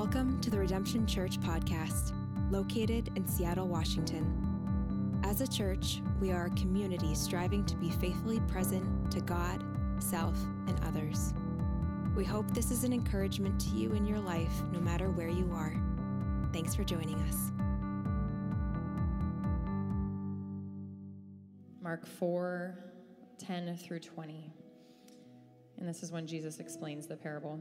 Welcome to the Redemption Church podcast, located in Seattle, Washington. As a church, we are a community striving to be faithfully present to God, self, and others. We hope this is an encouragement to you in your life, no matter where you are. Thanks for joining us. Mark 4:10 through 20. And this is when Jesus explains the parable.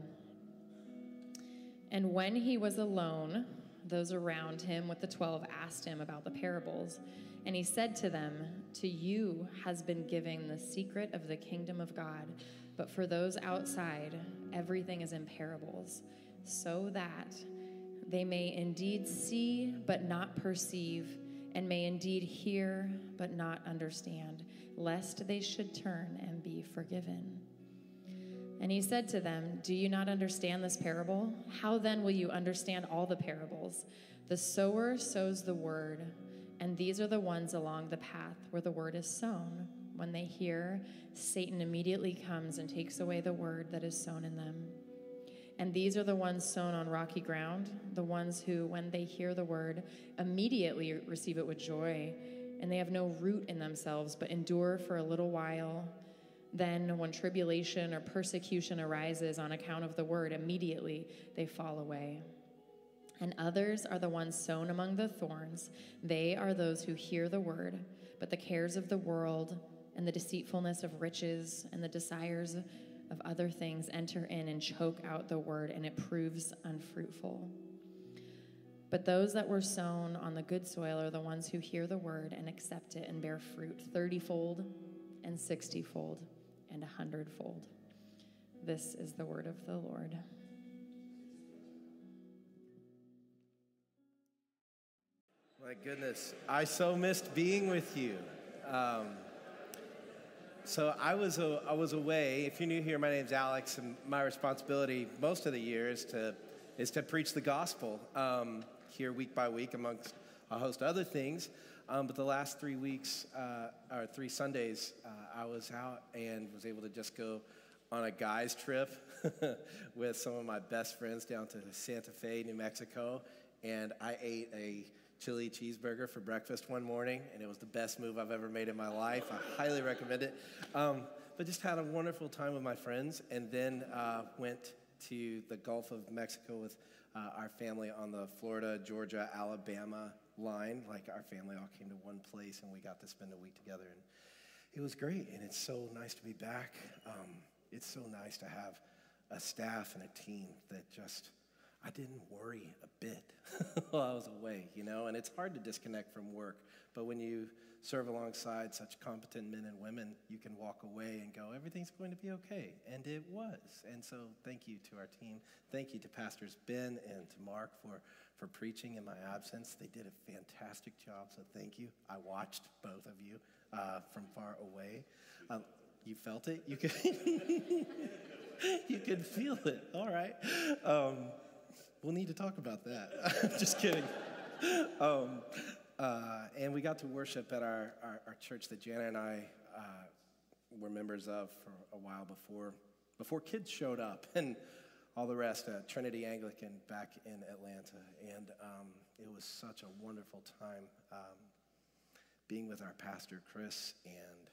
And when he was alone, those around him with the 12 asked him about the parables. And he said to them, "To you has been given the secret of the kingdom of God, but for those outside, everything is in parables, so that they may indeed see but not perceive, and may indeed hear but not understand, lest they should turn and be forgiven." And he said to them, "Do you not understand this parable? How then will you understand all the parables? The sower sows the word, and these are the ones along the path where the word is sown. When they hear, Satan immediately comes and takes away the word that is sown in them. And these are the ones sown on rocky ground, the ones who, when they hear the word, immediately receive it with joy, and they have no root in themselves, but endure for a little while. Then when tribulation or persecution arises on account of the word, immediately they fall away. And others are the ones sown among the thorns. They are those who hear the word, but the cares of the world and the deceitfulness of riches and the desires of other things enter in and choke out the word, and it proves unfruitful. But those that were sown on the good soil are the ones who hear the word and accept it and bear fruit 30-fold and 60-fold and 100-fold. This is the word of the Lord. My goodness, I so missed being with you. So I was away. If you're new here, my name's Alex, and my responsibility most of the year is to preach the gospel here week by week amongst a host of other things. But the last 3 weeks, or 3 Sundays, I was out and was able to just go on a guy's trip with some of my best friends down to Santa Fe, New Mexico. And I ate a chili cheeseburger for breakfast one morning, and it was the best move I've ever made in my life. I highly recommend it. But just had a wonderful time with my friends, and then went to the Gulf of Mexico with our family on the Florida, Georgia, Alabama line. Like, our family all came to one place, and we got to spend a week together, and it was great. And it's so nice to be back. It's so nice to have a staff and a team that just, I didn't worry a bit while I was away, and it's hard to disconnect from work, but when you serve alongside such competent men and women, you can walk away and go, everything's going to be okay, and it was. And so thank you to our team. Thank you to Pastors Ben and to Mark for preaching in my absence. They did a fantastic job, so thank you. I watched both of you from far away. You felt it? You could you could feel it. All right. We'll need to talk about that. Just kidding. And we got to worship at our church that Jana and I were members of for a while before kids showed up and all the rest, Trinity Anglican back in Atlanta. And it was such a wonderful time being with our pastor, Chris. And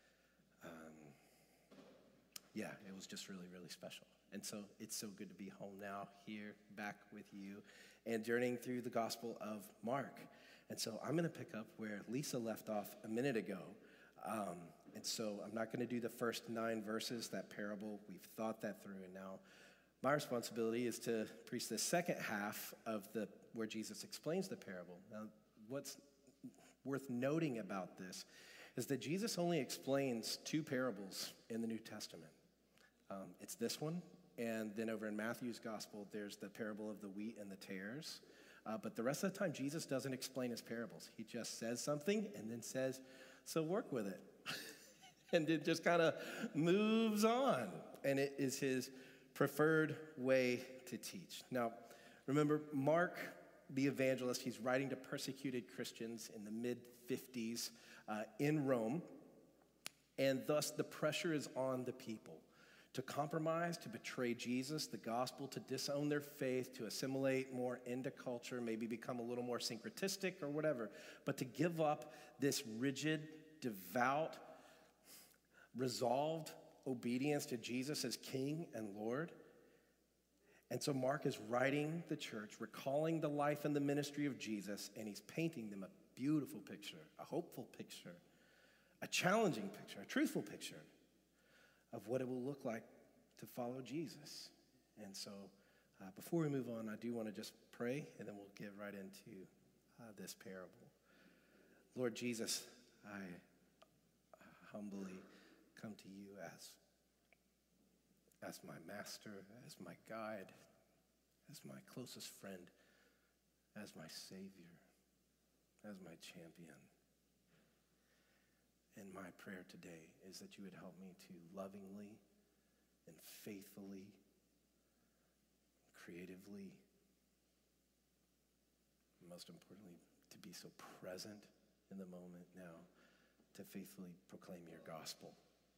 it was just really, really special. And so it's so good to be home now, here, back with you, and journeying through the Gospel of Mark. And so I'm going to pick up where Lisa left off a minute ago. And so I'm not going to do the first 9 verses, that parable. We've thought that through, and now my responsibility is to preach the second half of where Jesus explains the parable. Now, what's worth noting about this is that Jesus only explains 2 parables in the New Testament. It's this one, and then over in Matthew's gospel, there's the parable of the wheat and the tares. But the rest of the time, Jesus doesn't explain his parables. He just says something and then says, so work with it. And it just kind of moves on. And it is his preferred way to teach. Now, remember, Mark, the evangelist, he's writing to persecuted Christians in the mid-50s in Rome. And thus, the pressure is on the people to compromise, to betray Jesus, the gospel, to disown their faith, to assimilate more into culture, maybe become a little more syncretistic or whatever, but to give up this rigid, devout, resolved obedience to Jesus as King and Lord. And so Mark is writing the church, recalling the life and the ministry of Jesus, and he's painting them a beautiful picture, a hopeful picture, a challenging picture, a truthful picture of what it will look like to follow Jesus. And so before we move on, I do want to just pray, and then we'll get right into this parable. Lord Jesus, I humbly come to you as my master, as my guide, as my closest friend, as my Savior, as my champion. And my prayer today is that you would help me to lovingly and faithfully, creatively, most importantly, to be so present in the moment now, to faithfully proclaim your gospel,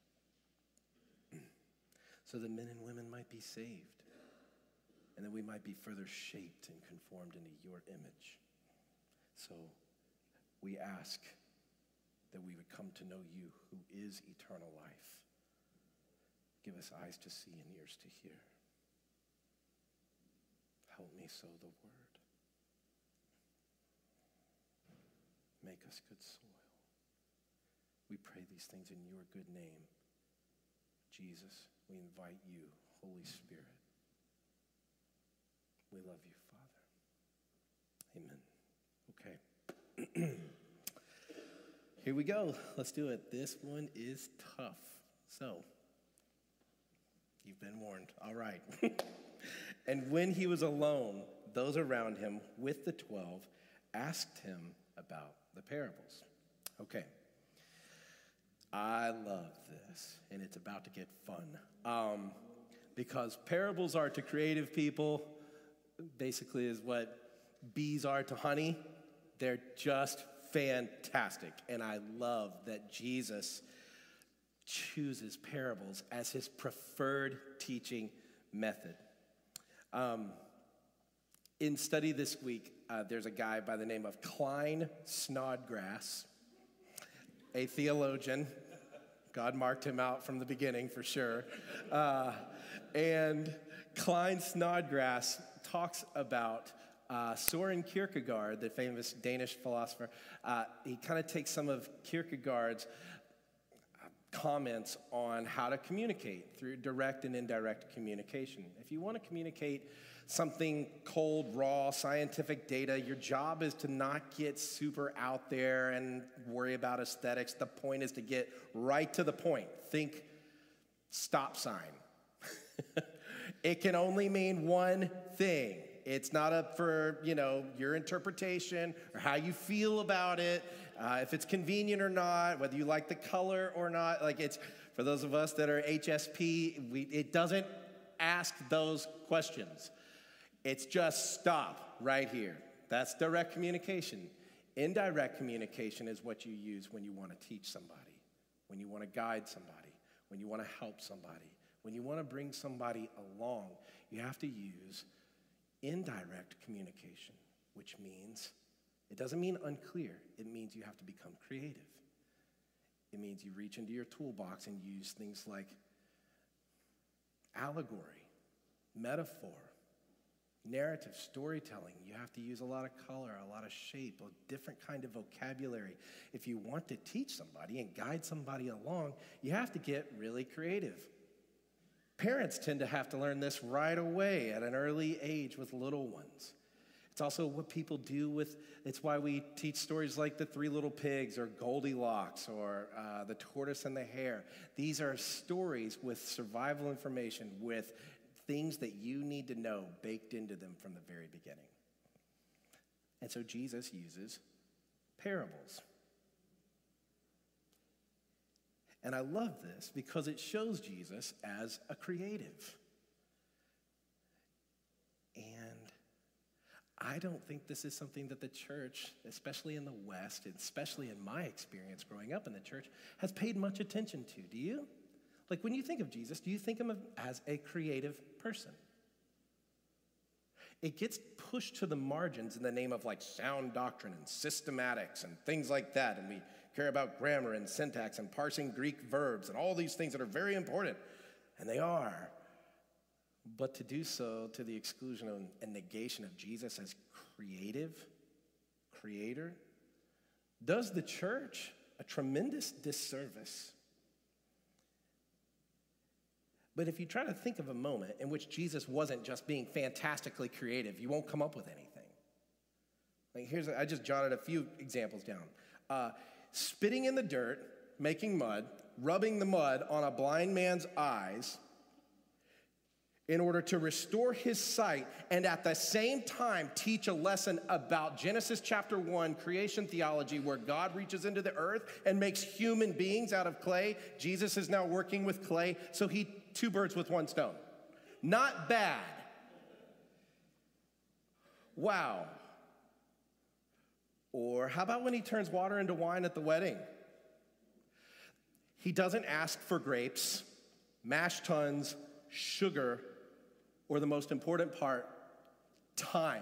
so that men and women might be saved, and that we might be further shaped and conformed into your image. So we ask that we would come to know you, who is eternal life. Give us eyes to see and ears to hear. Help me sow the word. Make us good soil. We pray these things in your good name. Jesus, we invite you, Holy Spirit. We love you, Father. Amen. Okay. Here we go. Let's do it. This one is tough. So, you've been warned. All right. And when he was alone, those around him with the 12 asked him about the parables. Okay. I love this, and it's about to get fun. Because parables are to creative people, basically is what bees are to honey. They're just fantastic. And I love that Jesus chooses parables as his preferred teaching method. In study this week, there's a guy by the name of Klyne Snodgrass, a theologian. God marked him out from the beginning for sure. And Klyne Snodgrass talks about Søren Kierkegaard, the famous Danish philosopher. He kind of takes some of Kierkegaard's comments on how to communicate through direct and indirect communication. If you want to communicate something cold, raw, scientific data, your job is to not get super out there and worry about aesthetics. The point is to get right to the point. Think stop sign. It can only mean one thing. It's not up for, your interpretation or how you feel about it, if it's convenient or not, whether you like the color or not. Like, it's for those of us that are HSP, it doesn't ask those questions. It's just stop right here. That's direct communication. Indirect communication is what you use when you want to teach somebody, when you want to guide somebody, when you want to help somebody, when you want to bring somebody along. You have to use indirect communication, which means, it doesn't mean unclear. It means you have to become creative. It means you reach into your toolbox and use things like allegory, metaphor, narrative, storytelling. You have to use a lot of color, a lot of shape, a different kind of vocabulary. If you want to teach somebody and guide somebody along, you have to get really creative. Parents tend to have to learn this right away at an early age with little ones. It's also what people do it's why we teach stories like the Three Little Pigs or Goldilocks or the Tortoise and the Hare. These are stories with survival information, with things that you need to know baked into them from the very beginning. And so Jesus uses parables. And I love this because it shows Jesus as a creative. And I don't think this is something that the church, especially in the West, and especially in my experience growing up in the church, has paid much attention to. Do you? Like when you think of Jesus, do you think of him as a creative person? It gets pushed to the margins in the name of like sound doctrine and systematics and things like that. And we care about grammar and syntax and parsing Greek verbs and all these things that are very important. And they are. But to do so to the exclusion and negation of Jesus as creator, does the church a tremendous disservice. But if you try to think of a moment in which Jesus wasn't just being fantastically creative, you won't come up with anything. Like I just jotted a few examples down. Spitting in the dirt, making mud, rubbing the mud on a blind man's eyes in order to restore his sight, and at the same time teach a lesson about Genesis chapter 1, creation theology, where God reaches into the earth and makes human beings out of clay. Jesus is now working with clay, so he two birds with one stone. Not bad. Wow. Or how about when he turns water into wine at the wedding? He doesn't ask for grapes, mashed tuns, sugar, or the most important part, time.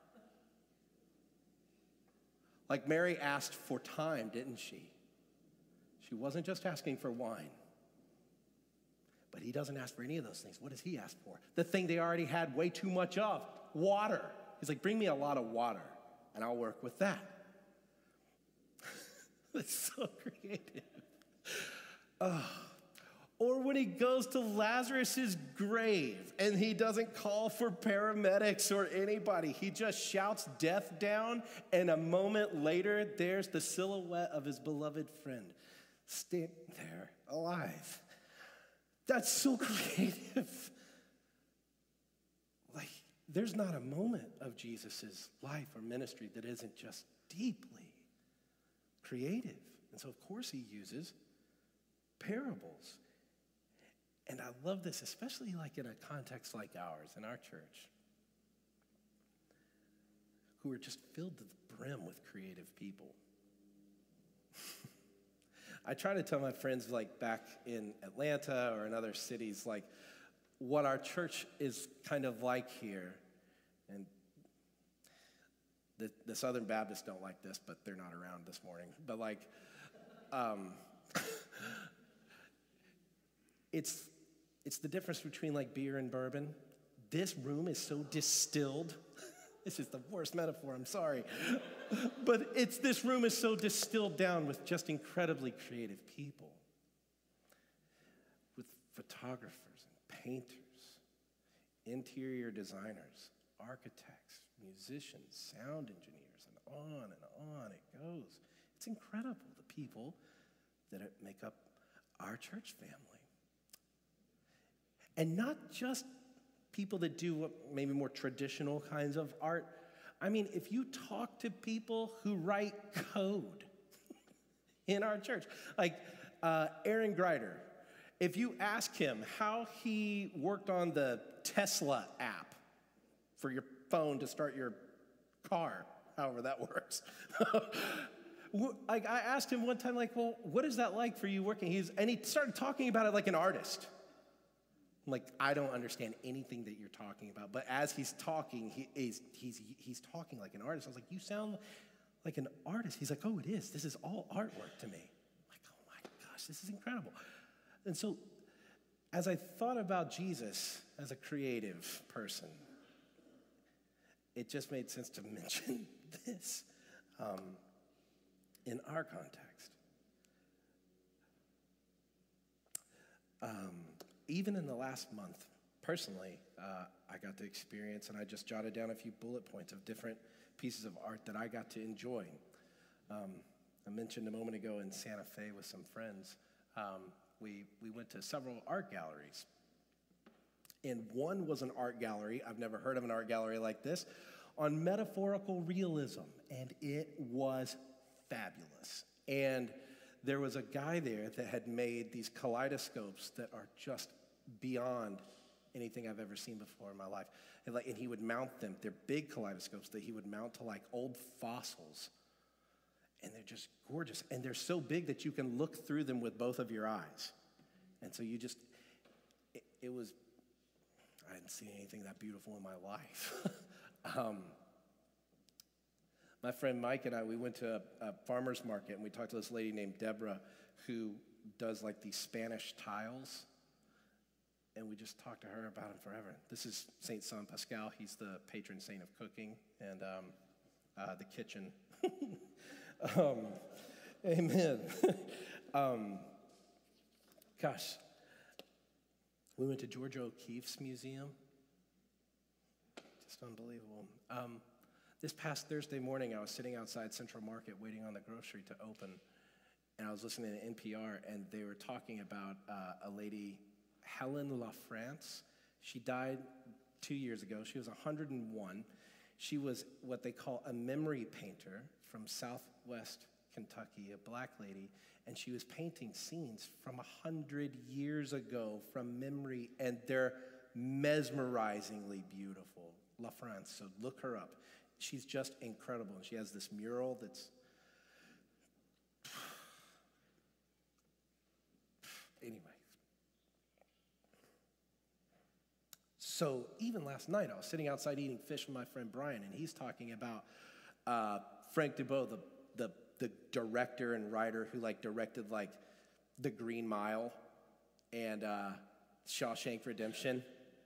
Like Mary asked for time, didn't she? She wasn't just asking for wine. But he doesn't ask for any of those things. What does he ask for? The thing they already had way too much of, water. He's like, bring me a lot of water, and I'll work with that. That's so creative. Or when he goes to Lazarus' grave and he doesn't call for paramedics or anybody. He just shouts death down, and a moment later, there's the silhouette of his beloved friend standing there alive. That's so creative. Like, there's not a moment of Jesus' life or ministry that isn't just deeply creative. And so, of course, he uses parables. And I love this, especially like in a context like ours, in our church, who are just filled to the brim with creative people. I try to tell my friends, like back in Atlanta or in other cities, like what our church is kind of like here. And the Southern Baptists don't like this, but they're not around this morning. But like, it's the difference between like beer and bourbon. This room is so distilled. This is the worst metaphor, I'm sorry. But this room is so distilled down with just incredibly creative people. With photographers and painters, interior designers, architects, musicians, sound engineers, and on it goes. It's incredible, the people that make up our church family. And not just people that do what maybe more traditional kinds of art. I mean, if you talk to people who write code in our church, like Aaron Greider, if you ask him how he worked on the Tesla app for your phone to start your car, however that works. Like I asked him one time, like, well, what is that like for you working? And he started talking about it like an artist. I'm like, I don't understand anything that you're talking about. But as he's talking, he's talking like an artist. I was like, you sound like an artist. He's like, oh, it is. This is all artwork to me. I'm like, oh my gosh, this is incredible. And so as I thought about Jesus as a creative person, it just made sense to mention this in our context. Even in the last month, personally, I got to experience, and I just jotted down a few bullet points of different pieces of art that I got to enjoy. I mentioned a moment ago in Santa Fe with some friends, we went to several art galleries. And one was an art gallery, I've never heard of an art gallery like this, on metaphorical realism, and it was fabulous. And there was a guy there that had made these kaleidoscopes that are just beyond anything I've ever seen before in my life. And he would mount them. They're big kaleidoscopes that he would mount to like old fossils. And they're just gorgeous. And they're so big that you can look through them with both of your eyes. And so it was, I hadn't seen anything that beautiful in my life. My friend Mike and I, we went to a farmer's market, and we talked to this lady named Deborah who does like these Spanish tiles. And we just talked to her about him forever. This is Saint San Pascal. He's the patron saint of cooking and the kitchen. Amen. Gosh, we went to Georgia O'Keeffe's museum. Just unbelievable. This past Thursday morning, I was sitting outside Central Market waiting on the grocery to open, and I was listening to NPR, and they were talking about a lady, Helen LaFrance. She died 2 years ago. She was 101. She was what they call a memory painter from Southwest Kentucky, a black lady, and she was painting scenes from 100 years ago from memory, and they're mesmerizingly beautiful. LaFrance, so look her up. She's just incredible, and she has this mural that's, anyway. So even last night, I was sitting outside eating fish with my friend Brian, and he's talking about Frank Dubose, the director and writer who directed The Green Mile and Shawshank Redemption.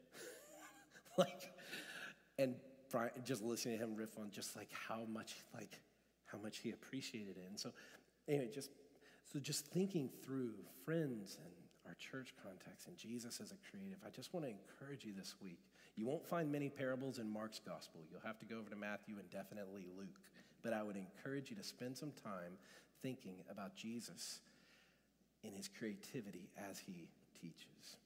And Brian, just listening to him riff on just how much he appreciated it. And so anyway, just thinking through friends and our church context and Jesus as a creative, I just want to encourage you this week. You won't find many parables in Mark's gospel. You'll have to go over to Matthew and definitely Luke. But I would encourage you to spend some time thinking about Jesus in his creativity as he teaches.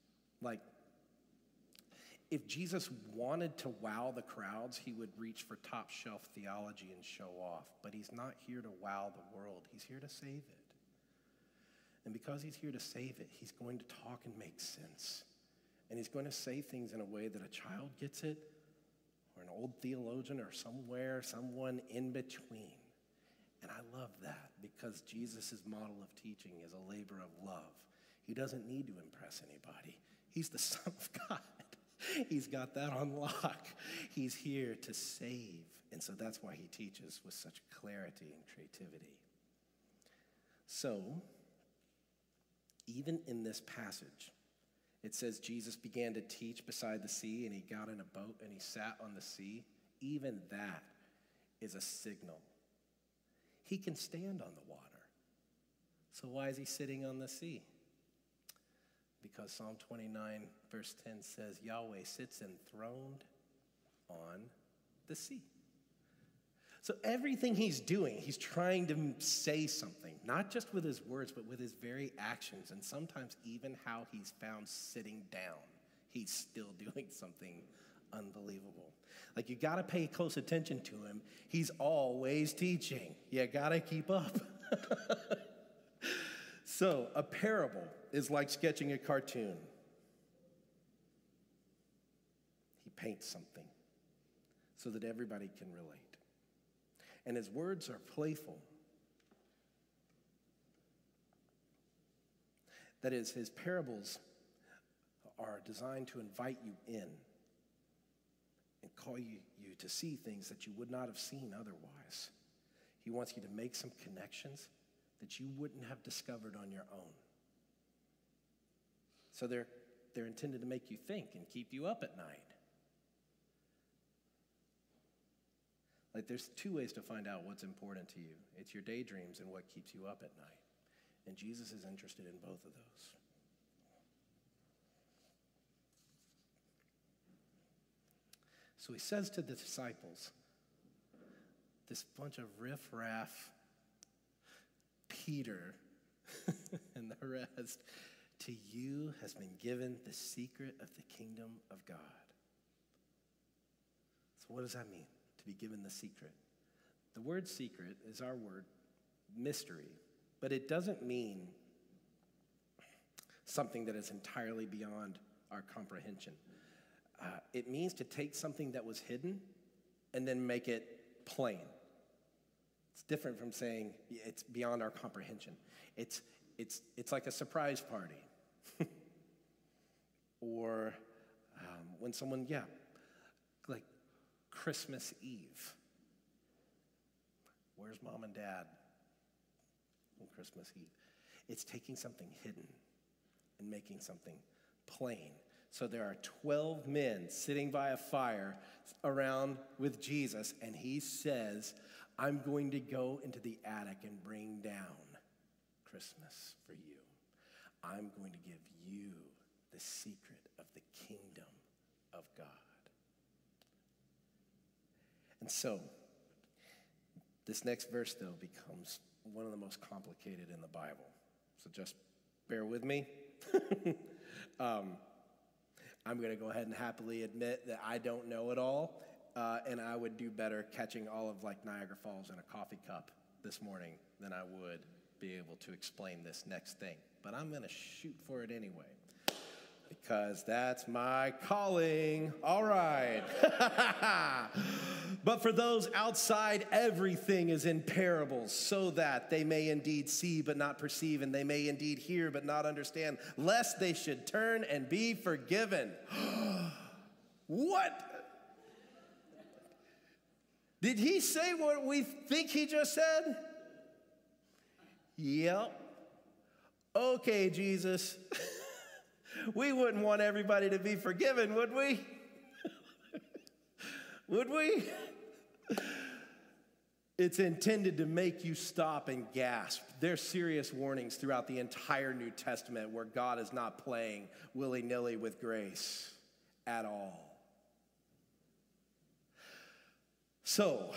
If Jesus wanted to wow the crowds, he would reach for top shelf theology and show off. But he's not here to wow the world. He's here to save it. And because he's here to save it, he's going to talk and make sense. And he's going to say things in a way that a child gets it, or an old theologian, or someone in between. And I love that because Jesus' model of teaching is a labor of love. He doesn't need to impress anybody. He's the Son of God. He's got that on lock. He's here to save. And so that's why he teaches with such clarity and creativity. So, even in this passage, it says Jesus began to teach beside the sea, and he got in a boat and he sat on the sea. Even that is a signal. He can stand on the water. So why is he sitting on the sea? Because Psalm 29 verse 10 says, Yahweh sits enthroned on the sea. So everything he's doing, he's trying to say something, not just with his words, but with his very actions, and sometimes even how he's found sitting down. He's still doing something unbelievable. You gotta pay close attention to him. He's always teaching. You gotta keep up. So a parable is like sketching a cartoon. He paints something so that everybody can relate. And his words are playful. That is, his parables are designed to invite you in and call you to see things that you would not have seen otherwise. He wants you to make some connections that you wouldn't have discovered on your own. So they're intended to make you think and keep you up at night. There's two ways to find out what's important to you. It's your daydreams and what keeps you up at night. And Jesus is interested in both of those. So he says to the disciples, this bunch of riff-raff, Peter and the rest, to you has been given the secret of the kingdom of God. So what does that mean, to be given the secret? The word secret is our word mystery, but it doesn't mean something that is entirely beyond our comprehension. It means to take something that was hidden and then make it plain. It's different from saying it's beyond our comprehension. It's like a surprise party. Or when someone, like Christmas Eve. Where's mom and dad on Christmas Eve? It's taking something hidden and making something plain. So there are 12 men sitting by a fire around with Jesus, and he says, I'm going to go into the attic and bring down Christmas for you. I'm going to give you the secret of the kingdom of God. And so, this next verse, though, becomes one of the most complicated in the Bible. So just bear with me. I'm going to go ahead and happily admit that I don't know it all, and I would do better catching all of like Niagara Falls in a coffee cup this morning than I would be able to explain this next thing. But I'm going to shoot for it anyway, because that's my calling. All right. But for those outside, everything is in parables, so that they may indeed see but not perceive, and they may indeed hear but not understand, lest they should turn and be forgiven. What? Did he say what we think he just said? Yep. Okay, Jesus. We wouldn't want everybody to be forgiven, would we? Would we? It's intended to make you stop and gasp. There's serious warnings throughout the entire New Testament where God is not playing willy-nilly with grace at all. So,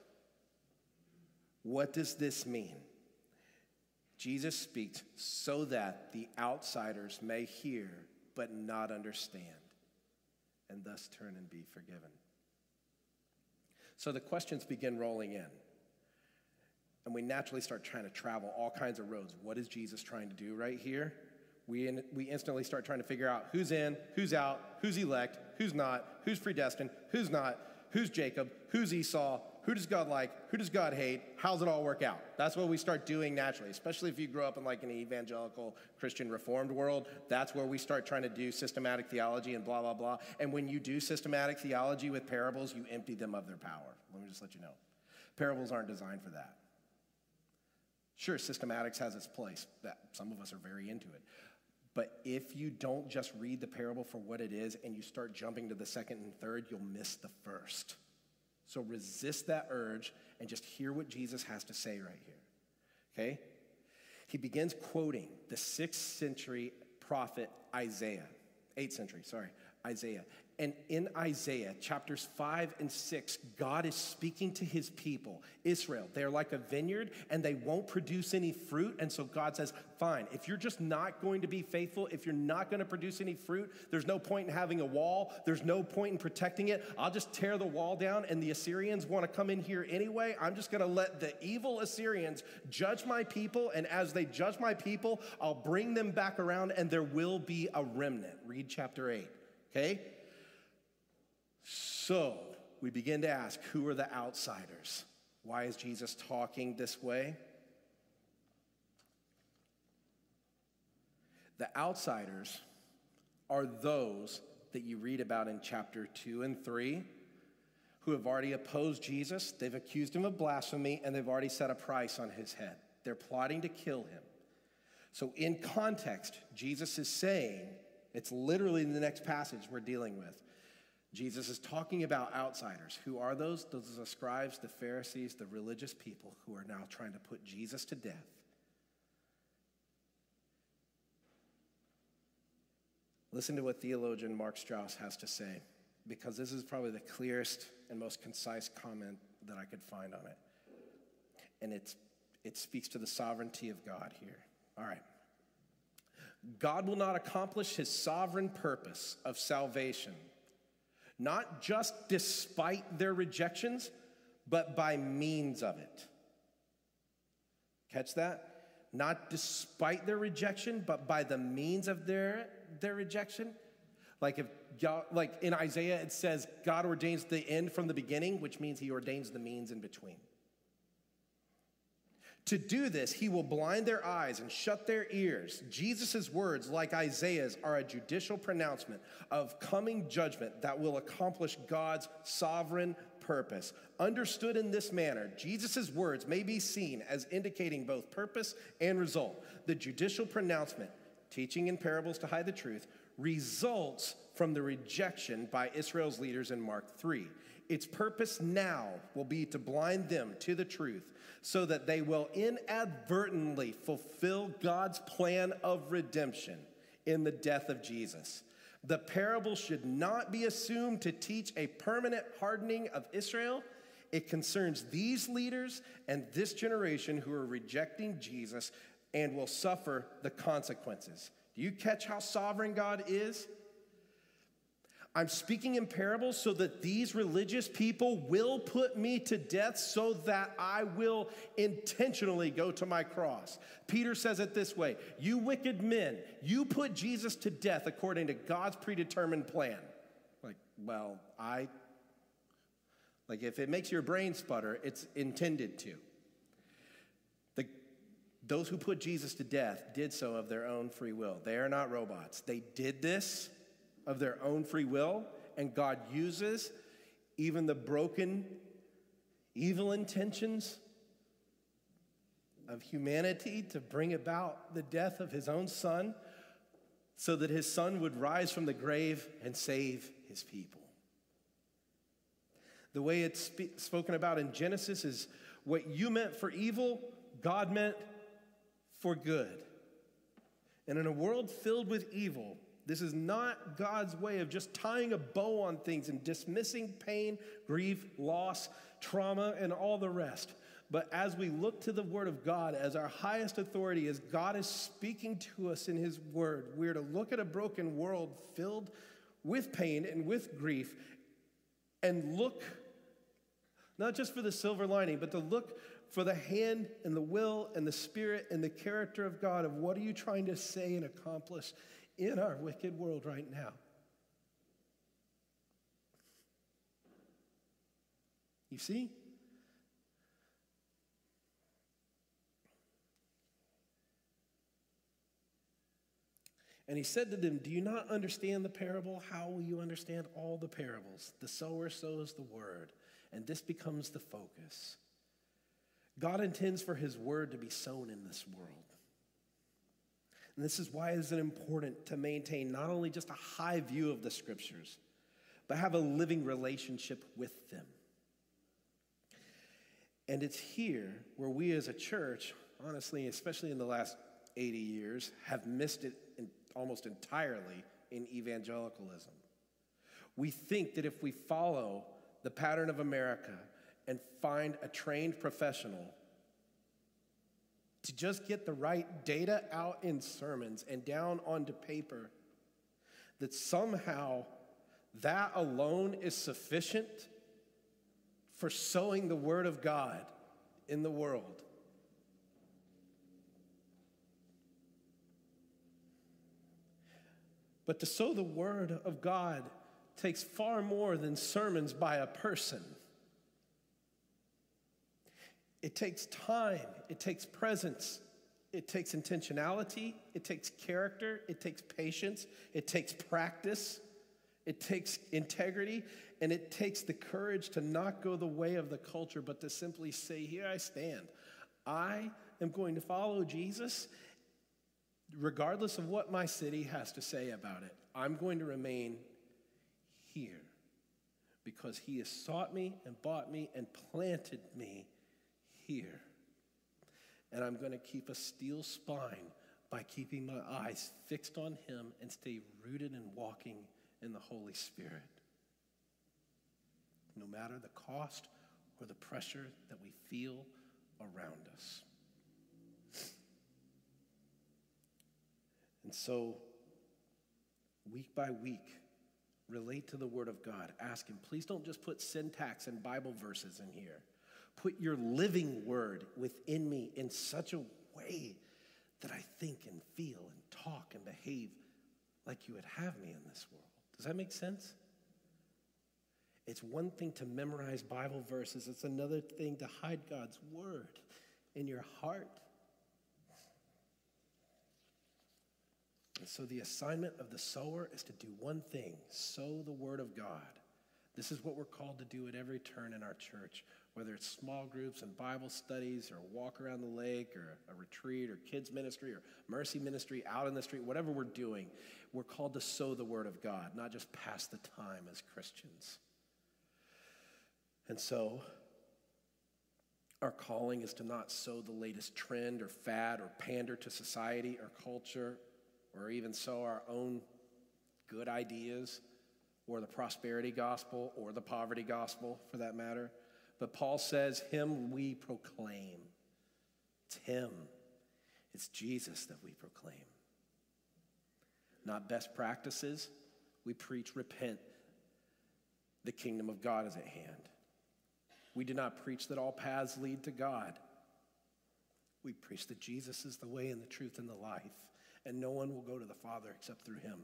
what does this mean? Jesus speaks so that the outsiders may hear but not understand, and thus turn and be forgiven. So the questions begin rolling in, and we naturally start trying to travel all kinds of roads. What is Jesus trying to do right here? We instantly start trying to figure out who's in, who's out, who's elect, who's not, who's predestined, who's not, who's Jacob, who's Esau, who does God like, who does God hate, how's it all work out? That's what we start doing naturally, especially if you grow up in like an evangelical Christian Reformed world. That's where we start trying to do systematic theology and blah, blah, blah. And when you do systematic theology with parables, you empty them of their power. Let me just let you know. Parables aren't designed for that. Sure, systematics has its place. That some of us are very into it. But if you don't just read the parable for what it is and you start jumping to the second and third, you'll miss the first. So resist that urge and just hear what Jesus has to say right here, okay? He begins quoting the 6th century prophet Isaiah, 8th century, Isaiah. And in Isaiah, chapters 5 and 6, God is speaking to his people, Israel. They're like a vineyard, and they won't produce any fruit. And so God says, fine, if you're just not going to be faithful, if you're not going to produce any fruit, there's no point in having a wall. There's no point in protecting it. I'll just tear the wall down, and the Assyrians want to come in here anyway. I'm just going to let the evil Assyrians judge my people, and as they judge my people, I'll bring them back around, and there will be a remnant. Read chapter 8, okay? So we begin to ask, who are the outsiders? Why is Jesus talking this way? The outsiders are those that you read about in chapter 2 and 3 who have already opposed Jesus. They've accused him of blasphemy, and they've already set a price on his head. They're plotting to kill him. So in context, Jesus is saying, it's literally in the next passage we're dealing with, Jesus is talking about outsiders. Who are those? Those are the scribes, the Pharisees, the religious people who are now trying to put Jesus to death. Listen to what theologian Mark Strauss has to say, because this is probably the clearest and most concise comment that I could find on it. And it speaks to the sovereignty of God here. All right. God will not accomplish his sovereign purpose of salvation, not just despite their rejections, but by means of it. Catch that? Not despite their rejection, but by the means of their rejection. Like if God, like in Isaiah, it says God ordains the end from the beginning, which means he ordains the means in between. To do this, he will blind their eyes and shut their ears. Jesus' words, like Isaiah's, are a judicial pronouncement of coming judgment that will accomplish God's sovereign purpose. Understood in this manner, Jesus' words may be seen as indicating both purpose and result. The judicial pronouncement, teaching in parables to hide the truth, results from the rejection by Israel's leaders in Mark 3. Its purpose now will be to blind them to the truth so that they will inadvertently fulfill God's plan of redemption in the death of Jesus. The parable should not be assumed to teach a permanent hardening of Israel. It concerns these leaders and this generation who are rejecting Jesus and will suffer the consequences. Do you catch how sovereign God is? I'm speaking in parables so that these religious people will put me to death so that I will intentionally go to my cross. Peter says it this way, you wicked men, you put Jesus to death according to God's predetermined plan. If it makes your brain sputter, it's intended to. Those who put Jesus to death did so of their own free will. They are not robots. They did this of their own free will, and God uses even the broken, evil intentions of humanity to bring about the death of his own son so that his son would rise from the grave and save his people. The way it's spoken about in Genesis is what you meant for evil, God meant for good. And in a world filled with evil, this is not God's way of just tying a bow on things and dismissing pain, grief, loss, trauma, and all the rest. But as we look to the Word of God as our highest authority, as God is speaking to us in His Word, we're to look at a broken world filled with pain and with grief and look not just for the silver lining, but to look for the hand and the will and the spirit and the character of God of what are you trying to say and accomplish in our wicked world right now. You see? And he said to them, do you not understand the parable? How will you understand all the parables? The sower sows the word, and this becomes the focus. God intends for his word to be sown in this world. And this is why it is important to maintain not only just a high view of the scriptures, but have a living relationship with them. And it's here where we as a church, honestly, especially in the last 80 years, have missed it almost entirely in evangelicalism. We think that if we follow the pattern of America and find a trained professional to just get the right data out in sermons and down onto paper, that somehow that alone is sufficient for sowing the word of God in the world. But to sow the word of God takes far more than sermons by a person. It takes time, it takes presence, it takes intentionality, it takes character, it takes patience, it takes practice, it takes integrity, and it takes the courage to not go the way of the culture, but to simply say, here I stand. I am going to follow Jesus, regardless of what my city has to say about it. I'm going to remain here because he has sought me and bought me and planted me here. And I'm going to keep a steel spine by keeping my eyes fixed on him and stay rooted and walking in the Holy Spirit. No matter the cost or the pressure that we feel around us. And so, week by week, relate to the Word of God. Ask him, please don't just put syntax and Bible verses in here. Put your living word within me in such a way that I think and feel and talk and behave like you would have me in this world. Does that make sense? It's one thing to memorize Bible verses. It's another thing to hide God's word in your heart. And so the assignment of the sower is to do one thing: sow the word of God. This is what we're called to do at every turn in our church, whether it's small groups and Bible studies or walk around the lake or a retreat or kids ministry or mercy ministry out in the street, whatever we're doing, we're called to sow the word of God, not just pass the time as Christians. And so our calling is to not sow the latest trend or fad or pander to society or culture or even sow our own good ideas or the prosperity gospel or the poverty gospel for that matter. But Paul says, him we proclaim. It's him. It's Jesus that we proclaim. Not best practices. We preach, repent. The kingdom of God is at hand. We do not preach that all paths lead to God. We preach that Jesus is the way and the truth and the life, and no one will go to the Father except through him.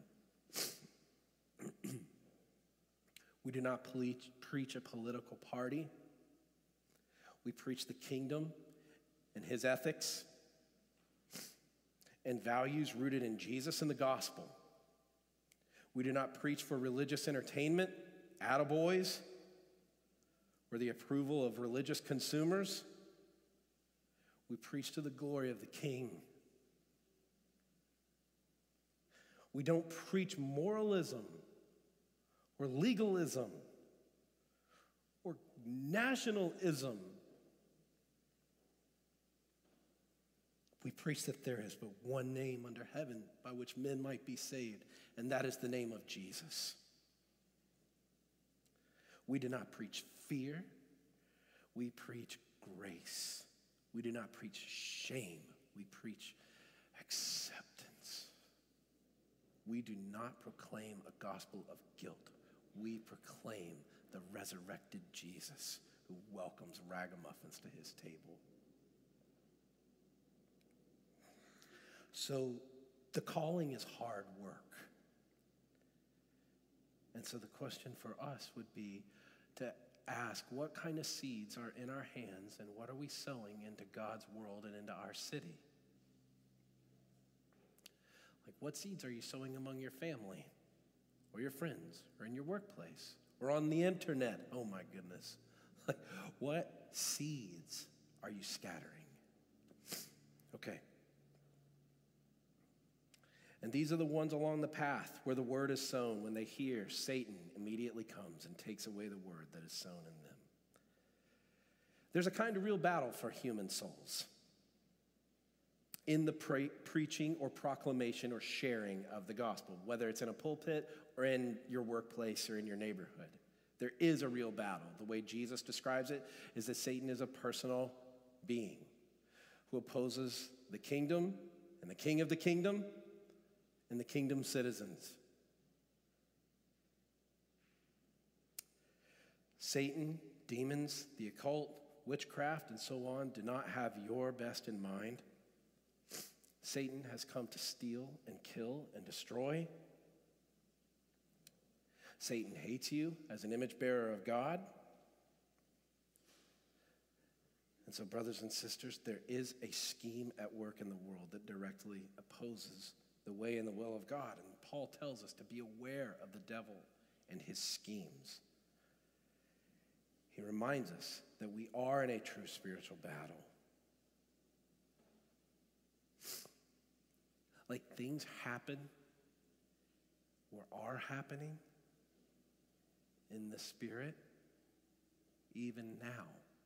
We do not preach a political party. We preach the kingdom and his ethics and values rooted in Jesus and the gospel. We do not preach for religious entertainment, attaboys, or the approval of religious consumers. We preach to the glory of the King. We don't preach moralism or legalism or nationalism. We preach that there is but one name under heaven by which men might be saved, and that is the name of Jesus. We do not preach fear. We preach grace. We do not preach shame. We preach acceptance. We do not proclaim a gospel of guilt. We proclaim the resurrected Jesus who welcomes ragamuffins to his table. So the calling is hard work. And so the question for us would be to ask, what kind of seeds are in our hands and what are we sowing into God's world and into our city? Like, what seeds are you sowing among your family or your friends or in your workplace or on the internet? Oh my goodness. Like, what seeds are you scattering? Okay. And these are the ones along the path where the word is sown. When they hear, Satan immediately comes and takes away the word that is sown in them. There's a kind of real battle for human souls in the preaching or proclamation or sharing of the gospel, whether it's in a pulpit or in your workplace or in your neighborhood. There is a real battle. The way Jesus describes it is that Satan is a personal being who opposes the kingdom and the king of the kingdom and the kingdom's citizens. Satan, demons, the occult, witchcraft, and so on do not have your best in mind. Satan has come to steal and kill and destroy. Satan hates you as an image bearer of God. And so, brothers and sisters, there is a scheme at work in the world that directly opposes the way and the will of God. And Paul tells us to be aware of the devil and his schemes. He reminds us that we are in a true spiritual battle. Like, things happen or are happening in the spirit even now.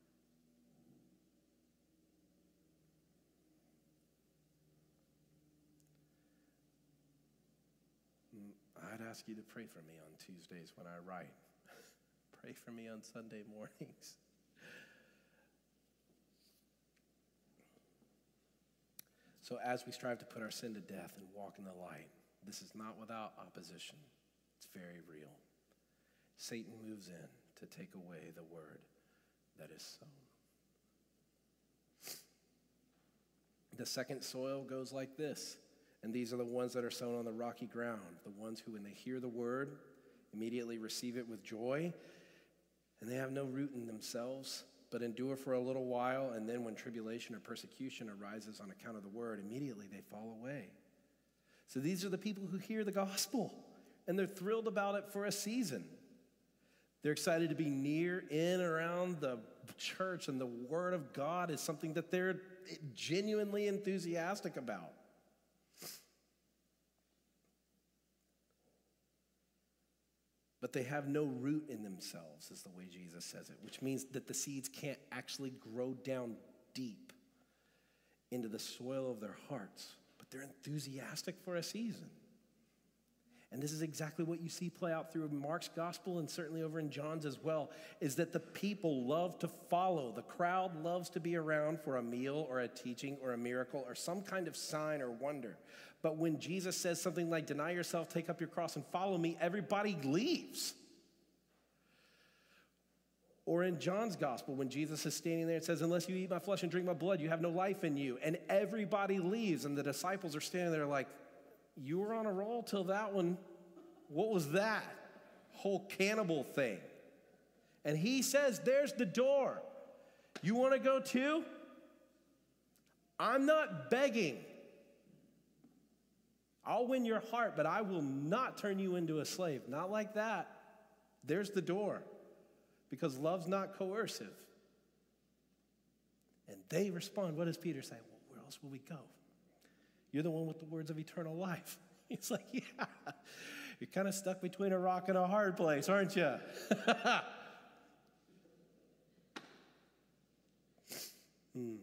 I'd ask you to pray for me on Tuesdays when I write. Pray for me on Sunday mornings. So as we strive to put our sin to death and walk in the light, this is not without opposition. It's very real. Satan moves in to take away the word that is sown. The second soil goes like this. And these are the ones that are sown on the rocky ground, the ones who, when they hear the word, immediately receive it with joy, and they have no root in themselves. but endure for a little while, and then when tribulation or persecution arises on account of the word, immediately they fall away. So these are the people who hear the gospel, and they're thrilled about it for a season. They're excited to be near, in, around the church, and the word of God is something that they're genuinely enthusiastic about. But they have no root in themselves, is the way Jesus says it, which means that the seeds can't actually grow down deep into the soil of their hearts, but they're enthusiastic for a season. And this is exactly what you see play out through Mark's gospel and certainly over in John's as well, is that the people love to follow. The crowd loves to be around for a meal or a teaching or a miracle or some kind of sign or wonder. But when Jesus says something like, deny yourself, take up your cross and follow me, everybody leaves. Or in John's gospel, when Jesus is standing there and says, unless you eat my flesh and drink my blood, you have no life in you. And everybody leaves, and the disciples are standing there like, you were on a roll till that one. What was that? Whole cannibal thing. And he says, there's the door. You want to go too? I'm not begging. I'll win your heart, but I will not turn you into a slave. Not like that. There's the door. Because love's not coercive. And they respond. What does Peter say? Well, where else will we go? You're the one with the words of eternal life. He's like, yeah, you're kind of stuck between a rock and a hard place, aren't you? And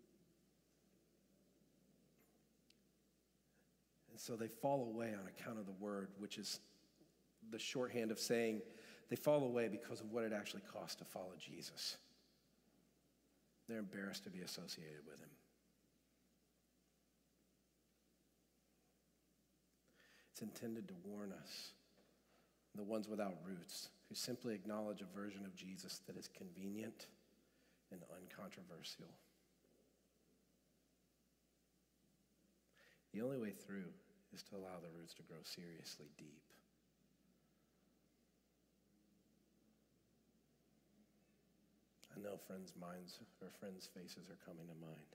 so they fall away on account of the word, which is the shorthand of saying they fall away because of what it actually costs to follow Jesus. They're embarrassed to be associated with him. It's intended to warn us, the ones without roots, who simply acknowledge a version of Jesus that is convenient and uncontroversial. The only way through is to allow the roots to grow seriously deep. I know friends' minds or friends' faces are coming to mind.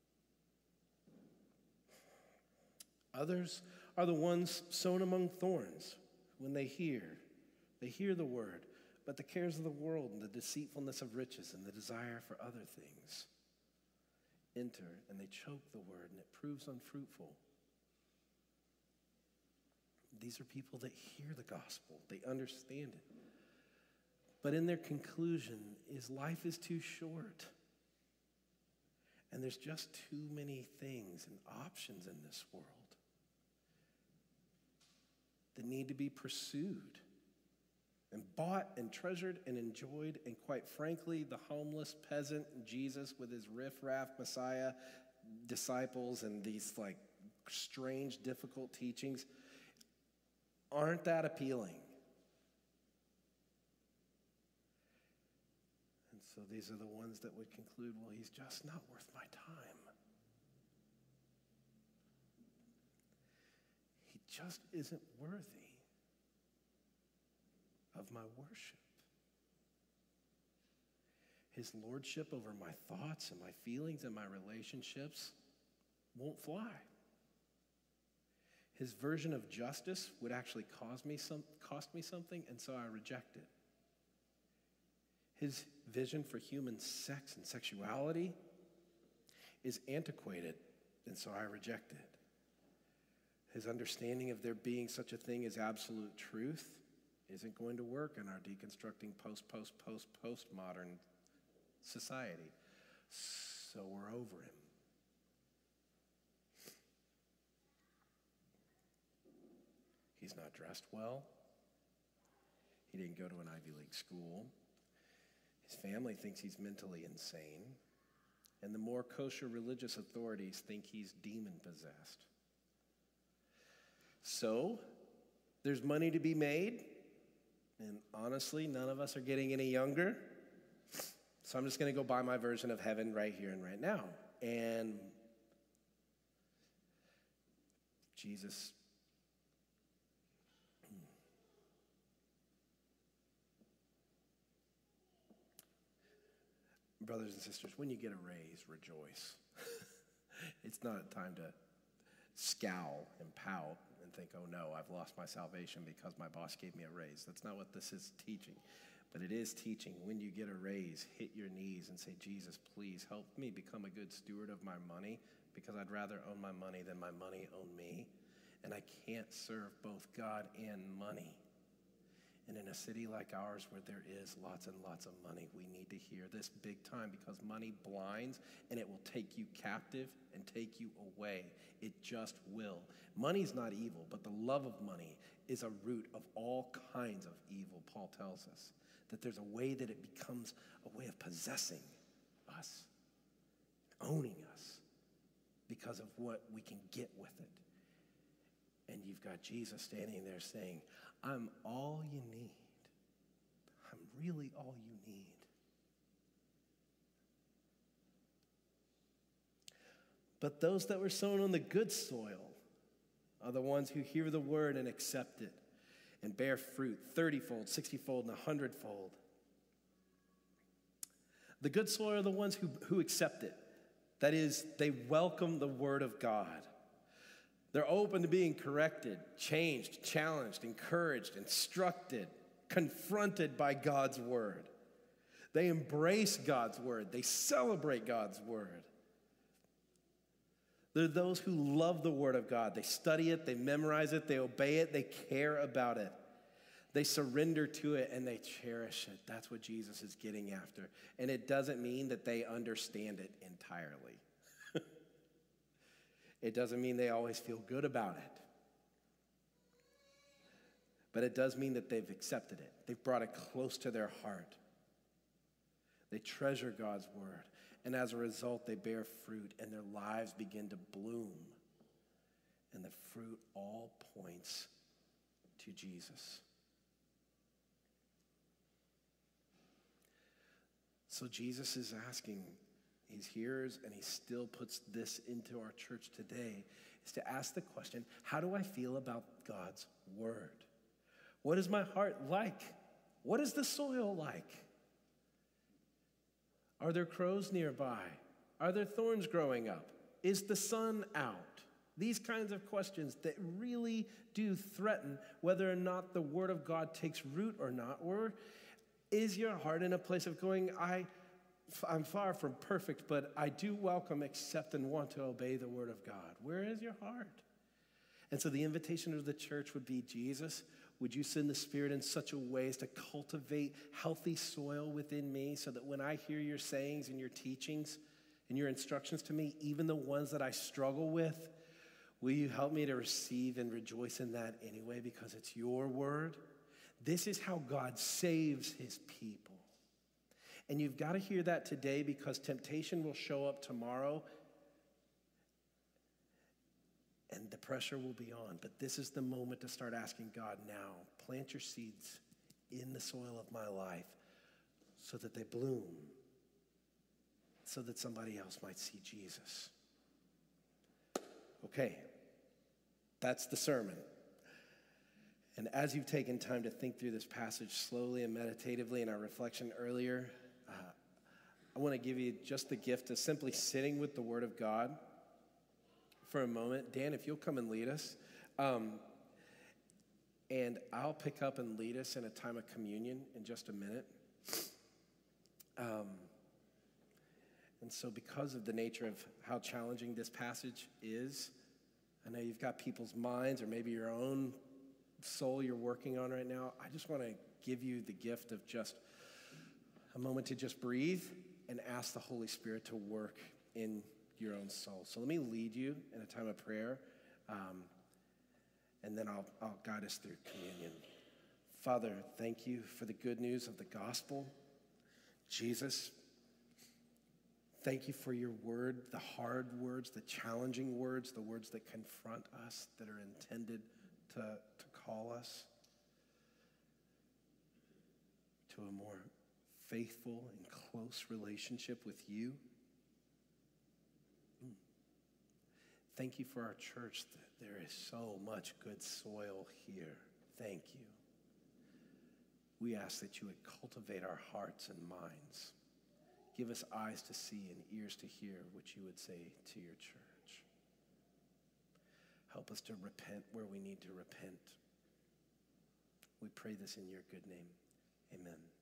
Others are the ones sown among thorns. When they hear the word, but the cares of the world and the deceitfulness of riches and the desire for other things enter, and they choke the word, and it proves unfruitful. These are people that hear the gospel. They understand it. But in their conclusion is life is too short. And there's just too many things and options in this world that need to be pursued and bought and treasured and enjoyed. And quite frankly, the homeless peasant Jesus with his riffraff Messiah disciples and these like strange, difficult teachings aren't that appealing. And so these are the ones that would conclude, well, he's just not worth my time. He just isn't worthy of my worship. His lordship over my thoughts and my feelings and my relationships won't fly. His version of justice would actually cost me something, and so I reject it. His vision for human sex and sexuality is antiquated, and so I reject it. His understanding of there being such a thing as absolute truth isn't going to work in our deconstructing postmodern society. So we're over him. He's not dressed well. He didn't go to an Ivy League school. His family thinks he's mentally insane. And the more kosher religious authorities think he's demon-possessed. So, there's money to be made. And honestly, none of us are getting any younger. So I'm just going to go buy my version of heaven right here and right now. And Jesus brothers and sisters, when you get a raise, rejoice. It's not a time to scowl and pout and think, oh no, I've lost my salvation because my boss gave me a raise. That's not what this is teaching. But it is teaching when you get a raise, hit your knees and say, Jesus, please help me become a good steward of my money, because I'd rather own my money than my money own me. And I can't serve both God and money. And in a city like ours where there is lots and lots of money, we need to hear this big time, because money blinds and it will take you captive and take you away. It just will. Money's not evil, but the love of money is a root of all kinds of evil, Paul tells us. That there's a way that it becomes a way of possessing us, owning us, because of what we can get with it. And you've got Jesus standing there saying, I'm all you need. I'm really all you need. But those that were sown on the good soil are the ones who hear the word and accept it and bear fruit 30-fold, 60-fold, and 100-fold. The good soil are the ones who accept it. That is, they welcome the word of God. They're open to being corrected, changed, challenged, encouraged, instructed, confronted by God's word. They embrace God's word. They celebrate God's word. They're those who love the word of God. They study it, they memorize it, they obey it, they care about it. They surrender to it and they cherish it. That's what Jesus is getting after. And it doesn't mean that they understand it entirely. It doesn't mean they always feel good about it. But it does mean that they've accepted it. They've brought it close to their heart. They treasure God's word. And as a result, they bear fruit and their lives begin to bloom. And the fruit all points to Jesus. So Jesus is asking his hearers, and he still puts this into our church today, is to ask the question, how do I feel about God's word? What is my heart like? What is the soil like? Are there crows nearby? Are there thorns growing up? Is the sun out? These kinds of questions that really do threaten whether or not the word of God takes root or not. Or is your heart in a place of going, I'm far from perfect, but I do welcome, accept, and want to obey the word of God? Where is your heart? And so the invitation of the church would be, Jesus, would you send the Spirit in such a way as to cultivate healthy soil within me, so that when I hear your sayings and your teachings and your instructions to me, even the ones that I struggle with, will you help me to receive and rejoice in that anyway, because it's your word? This is how God saves his people. And you've got to hear that today, because temptation will show up tomorrow and the pressure will be on. But this is the moment to start asking God now, plant your seeds in the soil of my life so that they bloom, so that somebody else might see Jesus. Okay, that's the sermon. And as you've taken time to think through this passage slowly and meditatively in our reflection earlier, I want to give you just the gift of simply sitting with the Word of God for a moment. Dan, if you'll come and lead us. And I'll pick up and lead us in a time of communion in just a minute. And so because of the nature of how challenging this passage is, I know you've got people's minds or maybe your own soul you're working on right now. I just want to give you the gift of just a moment to just breathe and ask the Holy Spirit to work in your own soul. So let me lead you in a time of prayer, and then I'll guide us through communion. Father, thank you for the good news of the gospel. Jesus, thank you for your word, the hard words, the challenging words, the words that confront us, that are intended to call us to a more faithful and close relationship with you. Thank you for our church, that there is so much good soil here. Thank you. We ask that you would cultivate our hearts and minds. Give us eyes to see and ears to hear what you would say to your church. Help us to repent where we need to repent. We pray this in your good name. Amen.